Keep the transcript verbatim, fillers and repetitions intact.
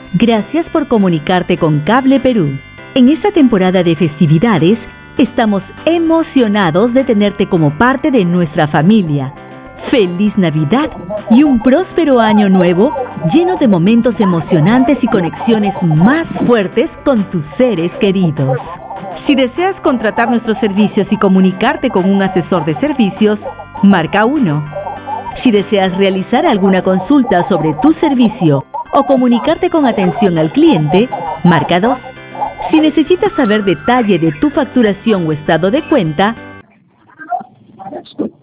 Gracias por comunicarte con Cable Perú. En esta temporada de festividades, estamos emocionados de tenerte como parte de nuestra familia. ¡Feliz Navidad y un próspero año nuevo lleno de momentos emocionantes y conexiones más fuertes con tus seres queridos! Si deseas contratar nuestros servicios y comunicarte con un asesor de servicios, marca uno. Si deseas realizar alguna consulta sobre tu servicio o comunicarte con atención al cliente, marca dos. Si necesitas saber detalle de tu facturación o estado de cuenta,